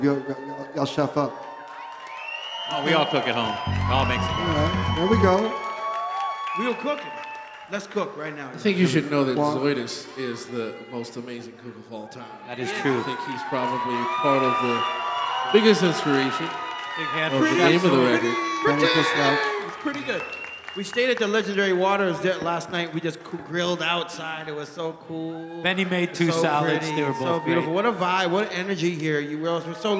Y'all chef up. Oh, we all cook at home. All Mexican. All right, there we go. We'll cook it. Let's cook right now. I think you should know that Zoidus is the most amazing cook of all time. That is true. I think he's probably part of the biggest inspiration Big hand of for the Chef name of the Zoidus. record. It's pretty good. We stayed at the Legendary Waters last night. We just grilled outside. It was so cool. Benny made two so salads. Pretty. They were so both beautiful. great. What a vibe. What energy here. You were so